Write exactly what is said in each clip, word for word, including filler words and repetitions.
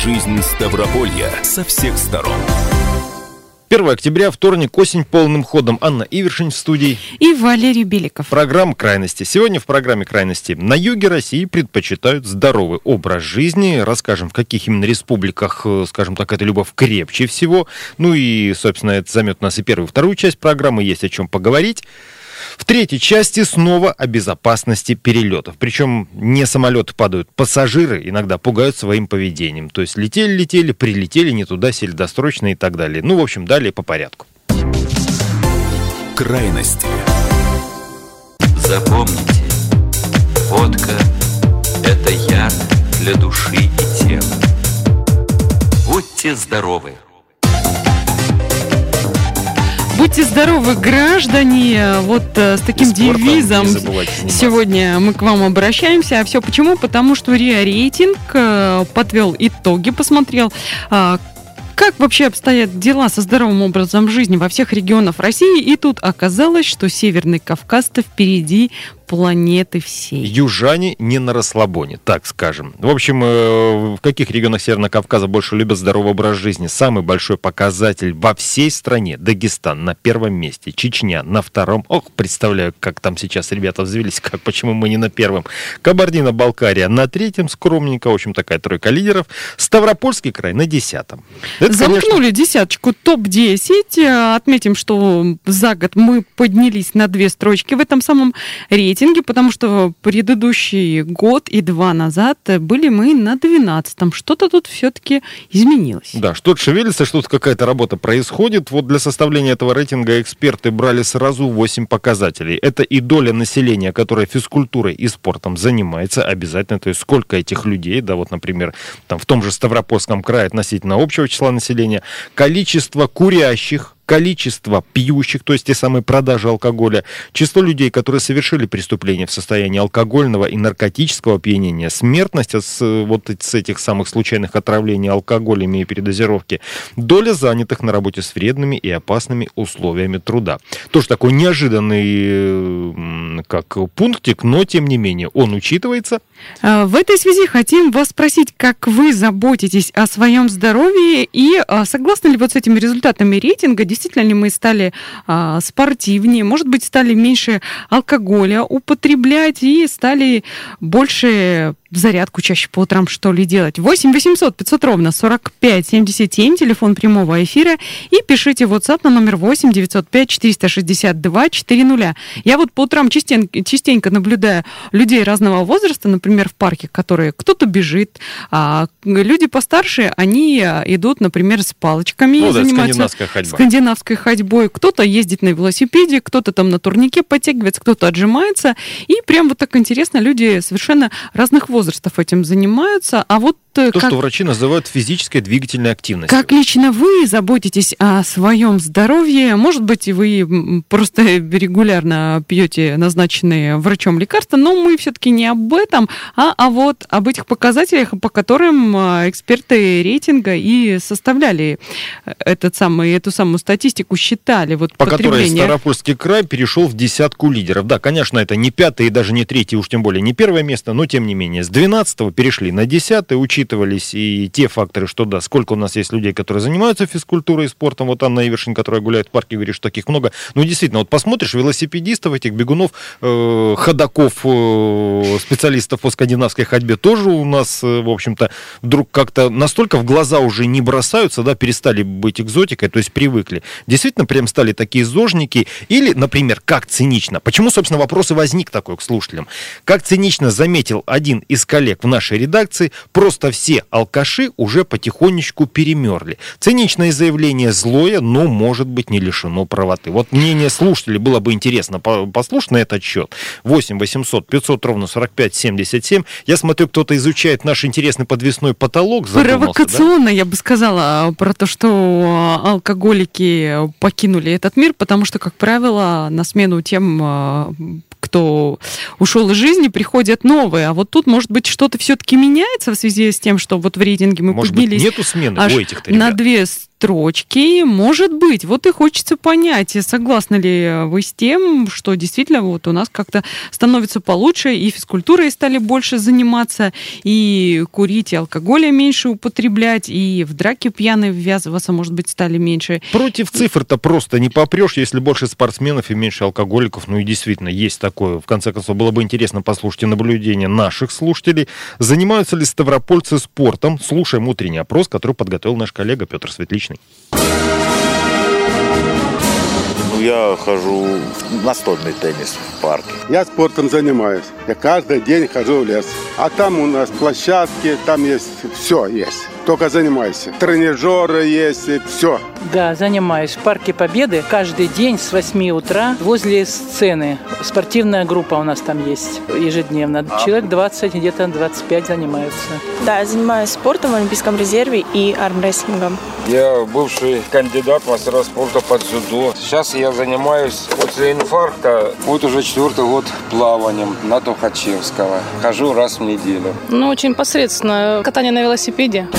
жизнь Ставрополья со всех сторон. первое октября, вторник, осень полным ходом. Анна Ивершин в студии. И Валерий Беликов. Программа «Крайности». Сегодня в программе «Крайности». На юге России предпочитают здоровый образ жизни. Расскажем, в каких именно республиках, скажем так, эта любовь крепче всего. Ну и, собственно, это займет у нас и первую, и вторую часть программы. Есть о чем поговорить. В третьей части снова о безопасности перелетов. Причем не самолеты падают, пассажиры иногда пугают своим поведением. То есть летели-летели, прилетели не туда, сели досрочно и так далее. Ну, в общем, далее по порядку. Крайности. Запомните, водка – это яд для души и тела. Будьте здоровы! Будьте здоровы, граждане! Вот э, с таким девизом сегодня мы к вам обращаемся. А все почему? Потому что РИА Рейтинг э, подвел итоги, посмотрел, э, как вообще обстоят дела со здоровым образом жизни во всех регионах России. И тут оказалось, что Северный Кавказ-то впереди планеты всей. Южане не на расслабоне, так скажем. В общем, в каких регионах Северного Кавказа больше любят здоровый образ жизни? Самый большой показатель во всей стране. Дагестан на первом месте, Чечня на втором. Ох, представляю, как там сейчас ребята взвелись, как, почему мы не на первом. Кабардино-Балкария на третьем, скромненько, в общем, такая тройка лидеров. Ставропольский край на десятом. Это, Замкнули конечно... десяточку топ десять. Отметим, что за год мы поднялись на две строчки в этом самом рейтинге. Потому что предыдущий год и два назад были мы на двенадцатом. Что-то тут все-таки изменилось. Да, что-то шевелится, что-то какая-то работа происходит. Вот для составления этого рейтинга эксперты брали сразу восемь показателей. Это и доля населения, которая физкультурой и спортом занимается обязательно. То есть сколько этих людей, да, вот, например, там в том же Ставропольском крае относительно общего числа населения, количество курящих, количество пьющих, то есть те самые продажи алкоголя, число людей, которые совершили преступления в состоянии алкогольного и наркотического опьянения, смертность от вот с этих самых случайных отравлений алкоголями и передозировки, доля занятых на работе с вредными и опасными условиями труда. Тоже такой неожиданный как пунктик, но тем не менее он учитывается. В этой связи хотим вас спросить, как вы заботитесь о своем здоровье и согласны ли вот с этими результатами рейтинга? Действительно ли мы стали а, спортивнее, может быть, стали меньше алкоголя употреблять и стали больше в зарядку чаще по утрам, что ли, делать? восемь восемьсот пятьсот ровно сорок пять семьдесят семь, телефон прямого эфира, и пишите в WhatsApp на номер восемь девятьсот пять четыреста шестьдесят два четыреста. Я вот по утрам частенько, частенько наблюдаю людей разного возраста, например, в парке, которые кто-то бежит, а люди постарше, они идут, например, с палочками, ну, да, занимаются скандинавская ходьба. скандинавской ходьбой, кто-то ездит на велосипеде, кто-то там на турнике подтягивается, кто-то отжимается, и прям вот так интересно, люди совершенно разных возрастов этим занимаются, а вот то, как... что врачи называют физической двигательной активностью. Как лично вы заботитесь о своем здоровье? Может быть, вы просто регулярно пьете назначенные врачом лекарства, но мы все-таки не об этом, а, а вот об этих показателях, по которым эксперты рейтинга и составляли этот самый, эту самую статистику, считали. Вот, по которой Ставропольский край перешел в десятку лидеров. Да, конечно, это не пятое и даже не третье, уж тем более не первое место, но тем не менее с двенадцатого перешли на десятое, учитывая и те факторы, что да, сколько у нас есть людей, которые занимаются физкультурой и спортом. Вот Анна Ивершин, которая гуляет в парке, говорит, что таких много. Ну, действительно, вот посмотришь, велосипедистов, этих бегунов, э, ходаков, э, специалистов по скандинавской ходьбе тоже у нас, э, в общем-то, вдруг как-то настолько в глаза уже не бросаются, да, перестали быть экзотикой, то есть привыкли. Действительно, прям стали такие зожники. Или, например, как цинично. Почему, собственно, вопрос и возник такой к слушателям. Как цинично заметил один из коллег в нашей редакции, просто все алкаши уже потихонечку перемерли. Циничное заявление злое, но, может быть, не лишено правоты. Вот мнение слушателей было бы интересно послушать на этот счет. восемь восемьсот пятьсот ровно сорок пять семьдесят семь. Я смотрю, кто-то изучает наш интересный подвесной потолок. Провокационно, да? Я бы сказала, про то, что алкоголики покинули этот мир, потому что, как правило, на смену тем, кто ушел из жизни, приходят новые. А вот тут, может быть, что-то все-таки меняется в связи с тем, что вот в рейтинге мы может поднялись быть, нету смены аж у этих-то на две строчки. Может быть, вот и хочется понять, согласны ли вы с тем, что действительно вот у нас как-то становится получше, и физкультурой стали больше заниматься, и курить, и алкоголя меньше употреблять, и в драки пьяные ввязываться, может быть, стали меньше. Против цифр-то просто не попрешь, если больше спортсменов и меньше алкоголиков. Ну и действительно, есть такое. В конце концов, было бы интересно послушать и наблюдения наших слушателей. Занимаются ли ставропольцы спортом? Слушаем утренний опрос, который подготовил наш коллега Петр Светличный. Я хожу в настольный теннис в парке. Я спортом занимаюсь. Я каждый день хожу в лес. А там у нас площадки, там есть все есть. Только занимайся. Тренажеры есть, все. Да, занимаюсь в Парке Победы каждый день с восьми утра возле сцены. Спортивная группа у нас там есть ежедневно. Человек двадцать, где-то двадцать пять занимаются. Да, я занимаюсь спортом в Олимпийском резерве и армрестлингом. Я бывший кандидат в мастера спорта по дзюдо. Сейчас я занимаюсь после инфаркта. Вот уже четвертый год плаванием на Тухачевского. Хожу раз в неделю. Ну, очень посредственно. Катание на велосипеде.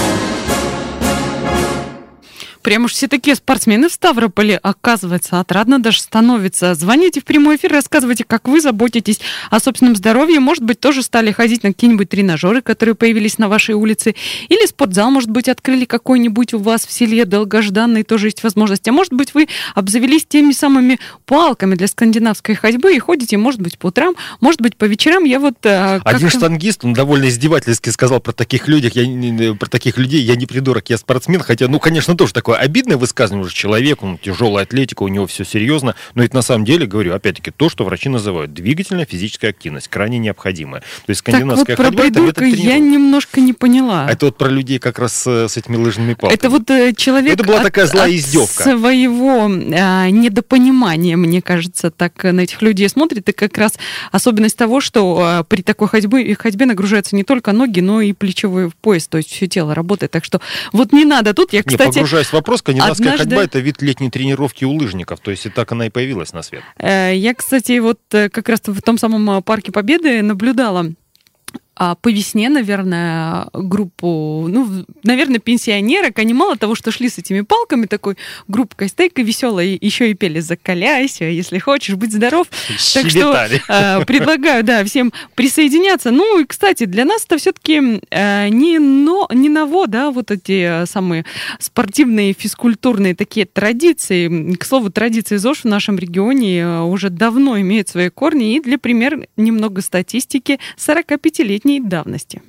Прям уж все такие спортсмены в Ставрополе, оказывается, отрадно даже становится. Звоните в прямой эфир, рассказывайте, как вы заботитесь о собственном здоровье. Может быть, тоже стали ходить на какие-нибудь тренажеры, которые появились на вашей улице. Или спортзал, может быть, открыли какой-нибудь у вас в селе долгожданный, тоже есть возможность. А может быть, вы обзавелись теми самыми палками для скандинавской ходьбы и ходите, может быть, по утрам, может быть, по вечерам. Я вот... Как... Один штангист, он довольно издевательски сказал про таких людей, я, про таких людей, я не придурок, я спортсмен, хотя, ну, конечно, тоже такое обидное высказывание уже человеку, ну, тяжелая атлетика, у него все серьезно, но это на самом деле, говорю, опять-таки, то, что врачи называют двигательная физическая активность, крайне необходимая. То есть скандинавская так вот ходьба — это метод тренировки. Я немножко не поняла. А это вот про людей как раз с, с этими лыжными палками. Это вот э, человек это была от, такая злая от издевка. Своего э, недопонимания, мне кажется, так на этих людей смотрит, и как раз особенность того, что э, при такой ходьбе, ходьбе нагружаются не только ноги, но и плечевой пояс, то есть все тело работает. Так что вот не надо тут, я, кстати... Не, погружаясь в вопрос, скандинавская однажды... ходьба — это вид летней тренировки у лыжников, то есть и так она и появилась на свет. Я, кстати, вот как раз в том самом Парке Победы наблюдала по весне, наверное, группу, ну, наверное, пенсионерок. Они мало того, что шли с этими палками, такой группкой стейкой веселой, еще и пели «Закаляйся, если хочешь быть здоров». Так что э, предлагаю, да, всем присоединяться. Ну, и, кстати, для нас это все-таки э, не, но, не ново, да, вот эти самые спортивные, физкультурные такие традиции. К слову, традиции ЗОЖ в нашем регионе уже давно имеют свои корни. И для примера немного статистики. сорокапятилетний давности.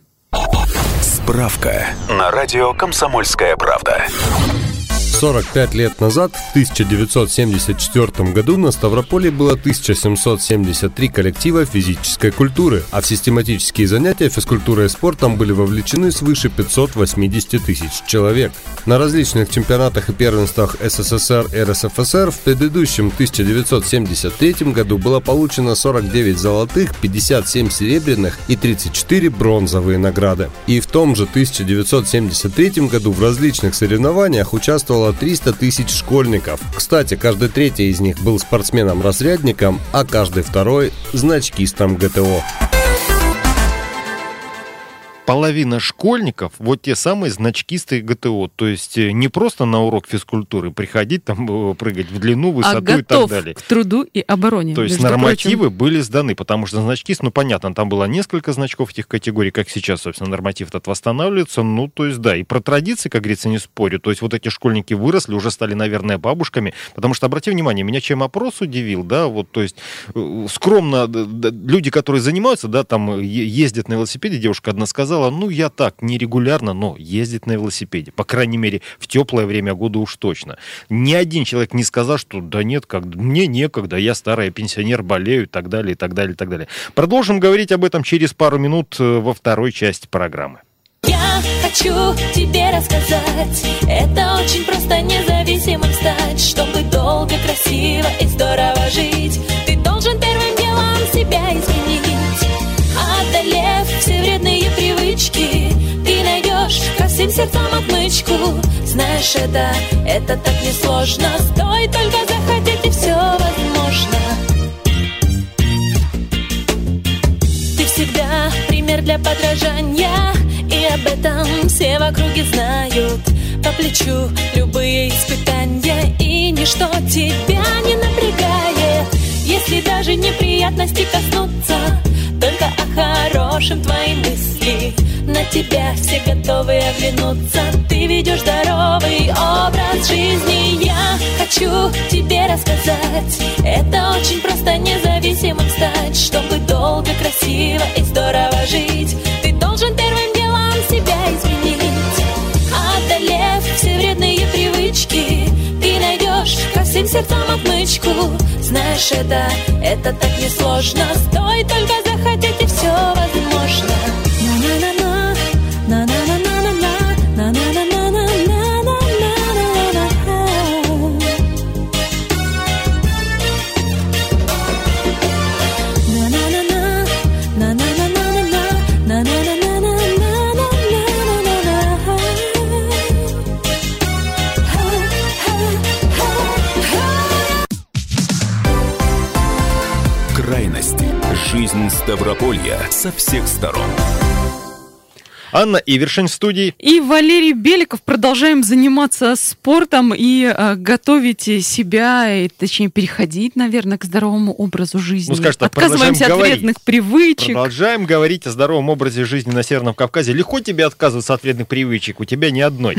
Справка на радио «Комсомольская правда». сорок пять лет назад, в тысяча девятьсот семьдесят четвёртом году, на Ставрополе было тысяча семьсот семьдесят три коллектива физической культуры, а в систематические занятия физкультурой и спортом были вовлечены свыше пятьсот восемьдесят тысяч человек. На различных чемпионатах и первенствах СССР и РСФСР в предыдущем тысяча девятьсот семьдесят третьем году было получено сорок девять золотых, пятьдесят семь серебряных и тридцать четыре бронзовые награды. И в том же тысяча девятьсот семьдесят третьем году в различных соревнованиях участвовало триста тысяч школьников. Кстати, каждый третий из них был спортсменом-разрядником, а каждый второй – значкистом ГТО. Половина школьников, вот те самые значкисты ГТО, то есть не просто на урок физкультуры приходить, там прыгать в длину, высоту а и так далее. К труду и обороне. То есть нормативы прочим. были сданы, потому что значкист, ну понятно, там было несколько значков этих категорий, как сейчас, собственно, норматив этот восстанавливается, ну то есть да, и про традиции, как говорится, не спорю, то есть вот эти школьники выросли, уже стали, наверное, бабушками, потому что, обрати внимание, меня чем опрос удивил, да, вот, то есть скромно люди, которые занимаются, да, там ездят на велосипеде, девушка одна сказала, ну, я так, нерегулярно, но ездит на велосипеде. По крайней мере, в теплое время года уж точно. Ни один человек не сказал, что да нет, как, мне некогда, я старый пенсионер, болею и так далее, и так далее, и так далее. Продолжим говорить об этом через пару минут во второй части программы. Я хочу тебе рассказать, это очень просто независимым стать, чтобы долго, красиво и здорово жить. Ты должен первым делом себя изменить. Одолев все вредные привычки, ты найдешь ко всем сердцам отмычку. Знаешь, это, это так несложно. Стоит только захотеть, и все возможно. Ты всегда пример для подражания, и об этом все в округе знают. по плечу любые испытания, и ничто тебя не напрягает. Если даже неприятности коснутся, только о хорошем твои мысли. На тебя все готовы оглянуться. Ты ведешь здоровый образ жизни. Я хочу тебе рассказать, это очень просто независимым стать. Чтобы долго, красиво и здорово жить, ты должен первым делом себя изменить. Одолев все вредные привычки, ты найдешь ко всем сердцам отмычку. Знаешь, это, это так несложно. Стоит только захотеть, и все возможно. На-на-на-на, на-на-на-на-на, на-на-на-на-на-на-на-на-на. Крайности. Жизнь Ставрополья со всех сторон. Анна Ивершин в студии. И Валерий Беликов. Продолжаем заниматься спортом и э, готовить себя, и, точнее, переходить, наверное, к здоровому образу жизни. Ну, скажем так, отказываемся от говорить. вредных привычек. Продолжаем говорить о здоровом образе жизни на Северном Кавказе. Легко тебе отказываться от вредных привычек, у тебя ни одной.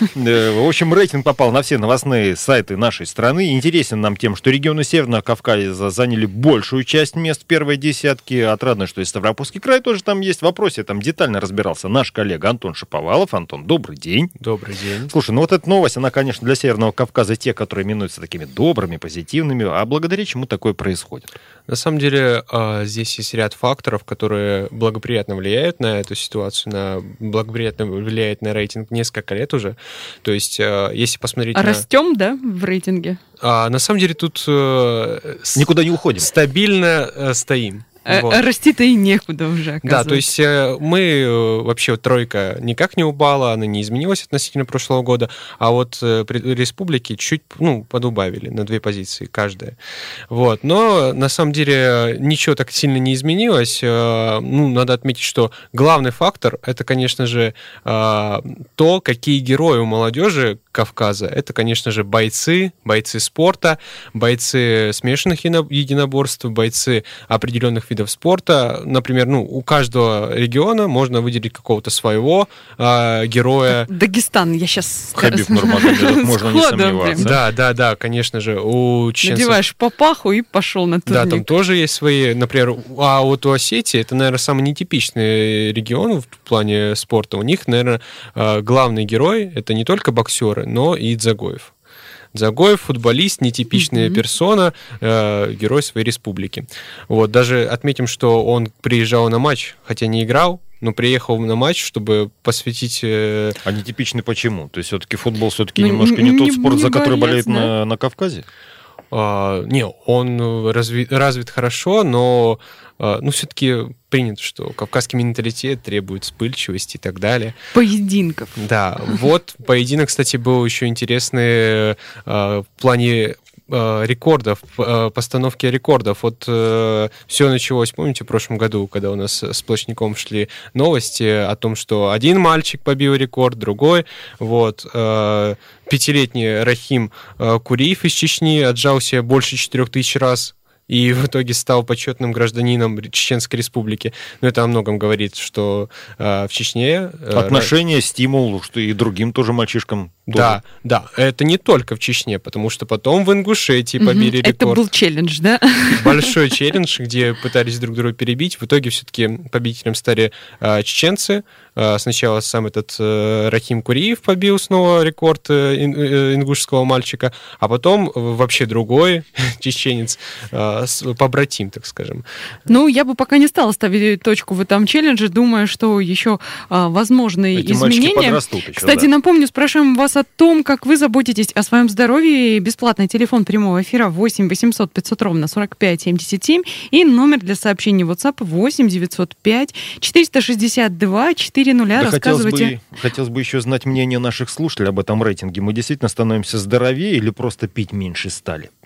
В общем, рейтинг попал на все новостные сайты нашей страны. Интересен нам тем, что регионы Северного Кавказа заняли большую часть мест первой десятки. Отрадно, что и Ставропольский край тоже там есть. В вопросе там детально разбирался наш коллега Антон Шаповалов. Антон, добрый день. Добрый день. Слушай, ну вот эта новость, она, конечно, для Северного Кавказа, те, которые именуются такими добрыми, позитивными, а благодаря чему такое происходит? На самом деле, здесь есть ряд факторов, которые благоприятно влияют на эту ситуацию, на благоприятно влияет на рейтинг несколько лет уже. То есть, если посмотреть... А на... растем, да, в рейтинге? А, на самом деле, тут... Никуда не уходим. Стабильно стоим. Вот. Расти-то и некуда уже, оказывается. Да, то есть мы вообще тройка никак не упала, она не изменилась относительно прошлого года, а вот республики чуть ну, подубавили на две позиции каждая. Вот. Но на самом деле ничего так сильно не изменилось. Ну, надо отметить, что главный фактор — это, конечно же, то, какие герои у молодежи Кавказа. Это, конечно же, бойцы, бойцы спорта, бойцы смешанных единоборств, бойцы определенных видов спорта. Например, ну, у каждого региона можно выделить какого-то своего э, героя. Дагестан, я сейчас... Хабиб Нурмагомедов, можно не сомневаться. Да, да, да, конечно же. У чеченцев... Надеваешь папаху и пошел на турник. Да, там тоже есть свои, например, а вот у Осетии, это, наверное, самый нетипичный регион в плане спорта. У них, наверное, главный герой — это не только боксеры, но и Дзагоев. Дзагоев, футболист, нетипичная mm-hmm. персона, э, герой своей республики. Вот, даже отметим, что он приезжал на матч, хотя не играл, но приехал на матч, чтобы посвятить... Э... А нетипичный почему? То есть все-таки футбол все-таки ну, немножко не, не тот спорт, не за который болеет да? на, на Кавказе? А, не, он разви, развит хорошо, но а, ну, все-таки принято, что кавказский менталитет требует вспыльчивости и так далее. Поединков. Да, вот поединок, кстати, был еще интересный а, в плане рекордов, постановки рекордов. Вот э, все началось, помните, в прошлом году, когда у нас с Плачником шли новости о том, что один мальчик побил рекорд, другой. Вот. Э, пятилетний Рахим э, Куриев из Чечни отжался больше четырех тысяч раз и в итоге стал почетным гражданином Чеченской Республики. Но это о многом говорит, что э, в Чечне... Э, Отношения, стимул, что и другим тоже мальчишкам. Тоже. Да, да. Это не только в Чечне, потому что потом в Ингушетии побили mm-hmm. рекорд. Это был челлендж, да? Большой челлендж, где пытались друг друга перебить. В итоге все-таки победителем стали э, чеченцы. Э, сначала сам этот э, Рахим Куриев побил снова рекорд э, э, ингушского мальчика, а потом э, вообще другой чеченец, э, побратим, так скажем. Ну, я бы пока не стала ставить точку в этом челлендже, думая, что еще э, возможны Эти изменения. Еще, Кстати, да. напомню, спрашиваем вас о том, как вы заботитесь о своем здоровье. Бесплатный телефон прямого эфира восемь восемьсот пятьсот ровно сорок пять семьдесят семь и номер для сообщений WhatsApp восемь девятьсот пять четыреста шестьдесят два четыреста. Да, рассказывайте. Хотелось бы, хотелось бы еще знать мнение наших слушателей об этом рейтинге. Мы действительно становимся здоровее или просто пить меньше стали?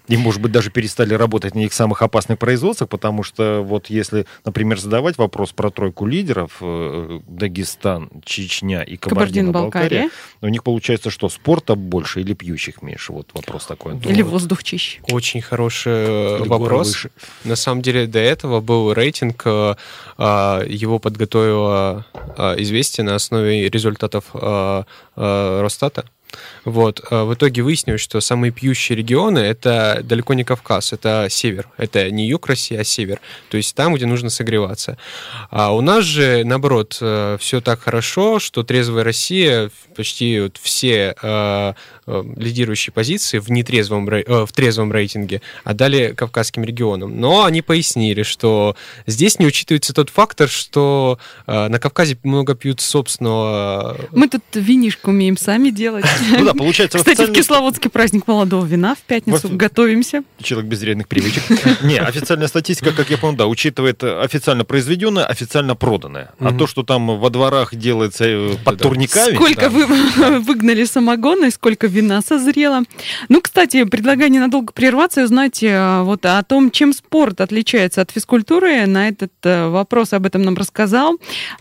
И, может быть, даже перестали работать на их самых опасных производствах, потому что вот если, например, задавать вопрос про тройку лидеров, э, Дагестан, Чечня и Кабардино-Балкария, у них получается, что спорта больше или пьющих меньше? Вот вопрос такой. Или воздух чище. Очень хороший вопрос. На самом деле, до этого был рейтинг, его подготовила «Известия» на основе результатов Росстата. Вот. В итоге выяснилось, что самые пьющие регионы — это далеко не Кавказ, это север. Это не юг России, а север. То есть там, где нужно согреваться. А у нас же, наоборот, все так хорошо, что трезвая Россия, почти вот все э, э, лидирующие позиции в, нетрезвом, э, в трезвом рейтинге отдали кавказским регионам. Но они пояснили, что здесь не учитывается тот фактор, что э, на Кавказе много пьют собственного... Мы тут винишко умеем сами делать. Ну да, получается... Кстати, в Кисловодске праздник молодого вина в пятницу. В... Готовимся. Человек без вредных привычек. Не, официальная статистика, как я понял, да, учитывает официально произведенное, официально проданное. А то, что там во дворах делается под турниками... Сколько вы выгнали самогона и сколько вина созрело. Ну, кстати, предлагаю ненадолго прерваться и узнать вот о том, чем спорт отличается от физкультуры. На этот вопрос об этом нам рассказал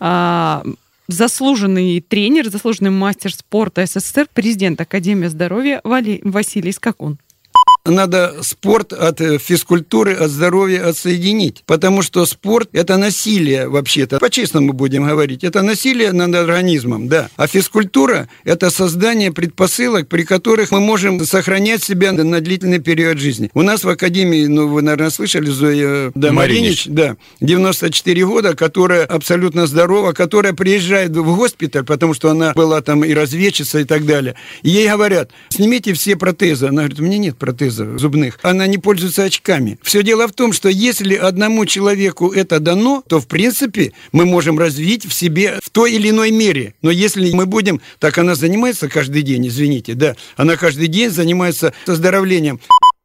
заслуженный тренер, заслуженный мастер спорта СССР, президент Академии здоровья Василий Скакун. Надо спорт от физкультуры, от здоровья отсоединить. Потому что спорт – это насилие вообще-то. По-честному будем говорить. Это насилие над организмом, да. А физкультура – это создание предпосылок, при которых мы можем сохранять себя на длительный период жизни. У нас в Академии, ну, вы, наверное, слышали, Зоя да, Маринич, да, девяносто четыре года, которая абсолютно здорова, которая приезжает в госпиталь, потому что она была там и разведчица и так далее. И ей говорят, снимите все протезы. Она говорит, у меня нет протезов зубных. Она не пользуется очками. Все дело в том, что если одному человеку это дано, то, в принципе, мы можем развить в себе в той или иной мере. Но если мы будем... Так она занимается каждый день, извините, да. Она каждый день занимается оздоровлением.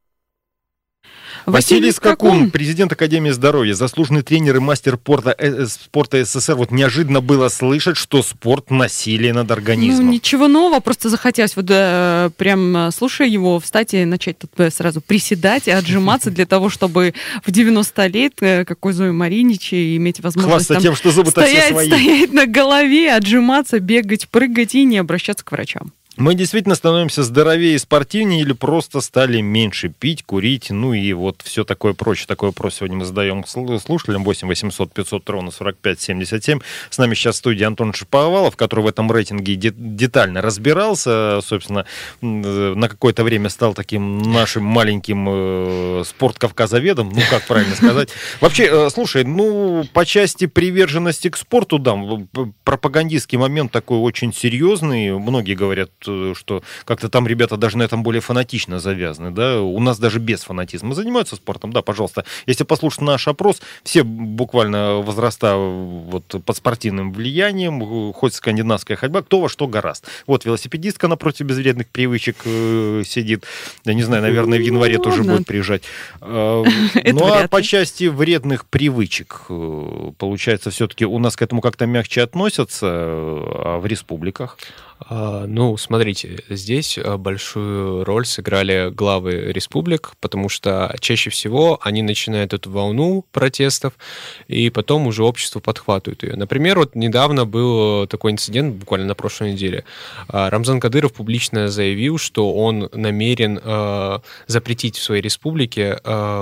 Василий Скакун, президент Академии здоровья, заслуженный тренер и мастер спорта, э, спорта СССР. Вот неожиданно было слышать, что спорт — насилие над организмом. Ну, ничего нового, просто захотелось вот э, прям, слушая его, встать и начать тут сразу приседать и отжиматься для того, чтобы в девяносто лет, э, как у Зои Маринич, иметь возможность там, тем, что зубы-то стоять, все свои. стоять на голове, отжиматься, бегать, прыгать и не обращаться к врачам. Мы действительно становимся здоровее и спортивнее или просто стали меньше пить, курить, ну и вот все такое прочее. Такой вопрос сегодня мы задаем слушателям. восемь восемьсот пятьсот ровно сорок пять семьдесят семь. С нами сейчас в студии Антон Шиповалов, который в этом рейтинге детально разбирался. Собственно, на какое-то время стал таким нашим маленьким спорт-кавказоведом. Ну, как правильно сказать. Вообще, слушай, ну, по части приверженности к спорту, да, пропагандистский момент такой очень серьезный. Многие говорят, что как-то там ребята даже на этом более фанатично завязаны, да, у нас даже без фанатизма занимаются спортом, да, пожалуйста. Если послушать наш опрос, все буквально возраста вот под спортивным влиянием, хоть скандинавская ходьба, кто во что гораст. Вот велосипедистка напротив безвредных привычек э, сидит, я не знаю, наверное, в январе ну, тоже ладно. будет приезжать. Э, ну, а по части вредных привычек, э, получается, все-таки у нас к этому как-то мягче относятся, а в республиках? Ну, смотрите, здесь большую роль сыграли главы республик, потому что чаще всего они начинают эту волну протестов, и потом уже общество подхватывает ее. Например, вот недавно был такой инцидент, буквально на прошлой неделе. Рамзан Кадыров публично заявил, что он намерен запретить в своей республике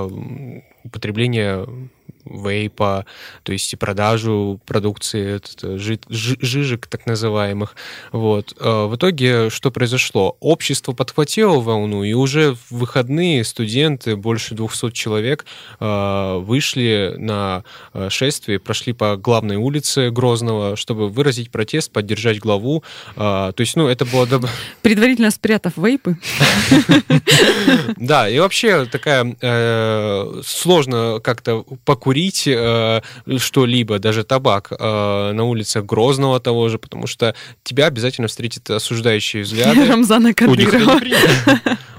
употребление вейпа, то есть и продажу продукции, жижек так называемых. Вот. В итоге что произошло? Общество подхватило волну, и уже в выходные студенты, больше двухсот человек, вышли на шествие, прошли по главной улице Грозного, чтобы выразить протест, поддержать главу. То есть, ну, это было... Предварительно спрятав вейпы. Да, и вообще такая сложно как-то покурить э, что-либо, даже табак, э, на улицах Грозного того же, потому что тебя обязательно встретят осуждающие взгляды. Рамзана Кадырова.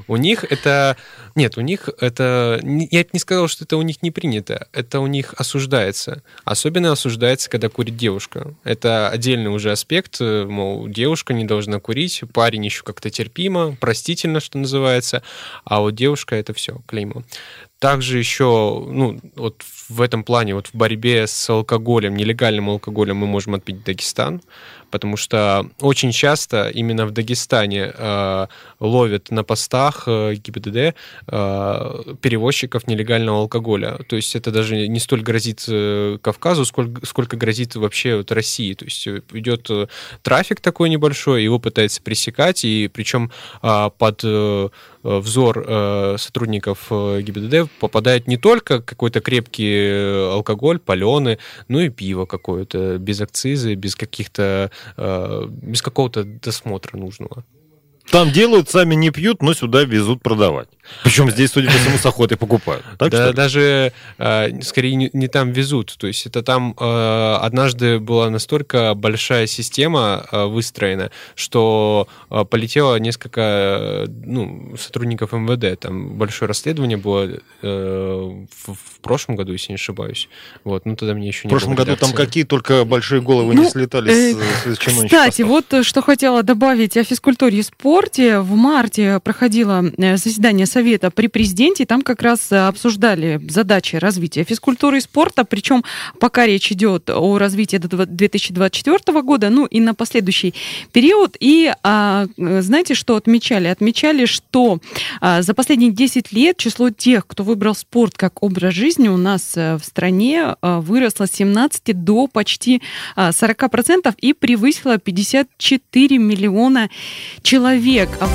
У них это... Нет, у них это... Я бы не сказал, что это у них не принято. Это у них осуждается. Особенно осуждается, когда курит девушка. Это отдельный уже аспект. Мол, девушка не должна курить, парень еще как-то терпимо, простительно, что называется. А вот девушка — это все, клеймо. Также еще, ну, вот в этом плане, вот в борьбе с алкоголем, нелегальным алкоголем мы можем отметить Дагестан, потому что очень часто именно в Дагестане э, ловят на постах э, ГИБДД э, перевозчиков нелегального алкоголя. То есть это даже не столь грозит э, Кавказу, сколько, сколько грозит вообще вот России. То есть идет э, трафик такой небольшой, его пытаются пресекать, и причем э, под э, взор э, сотрудников э, ГИБДД попадает не только какой-то крепкий алкоголь, паленый, но и пиво какое-то, без акцизы, без каких-то без какого-то досмотра нужного. Там делают, сами не пьют, но сюда везут продавать. Причем здесь, судя по всему, с охотой покупают. Так, да, даже э, скорее не, не там везут. То есть это там э, однажды была настолько большая система э, выстроена, что э, полетело несколько э, ну, сотрудников эм вэ дэ. Там большое расследование было э, в, в прошлом году, если не ошибаюсь. Вот, ну тогда мне еще не было. В прошлом году там какие только большие головы ну, не слетали э, с, с чиновничьих Кстати, постов. вот что хотела добавить о физкультуре и спорте. В марте проходило заседание Совета при президенте, и там как раз обсуждали задачи развития физкультуры и спорта, причем пока речь идет о развитии до две тысячи двадцать четвёртого года, ну и на последующий период. И а, знаете, что отмечали? Отмечали, что а, за последние десять лет число тех, кто выбрал спорт как образ жизни, у нас в стране а, выросло с семнадцати до почти а, сорока процентов и превысило пятьдесят четыре миллиона человек.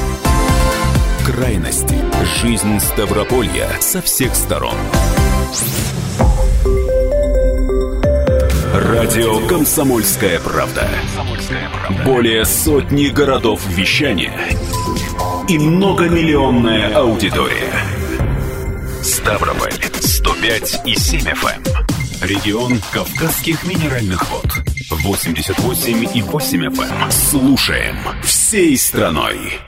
Крайности. Жизнь Ставрополья со всех сторон. Радио «Комсомольская правда». Более сотни городов вещания и многомиллионная аудитория. Ставрополь сто пять и семь эф эм. Регион Кавказских минеральных вод. восемьдесят восемь и восемь эф эм. Слушаем всей страной.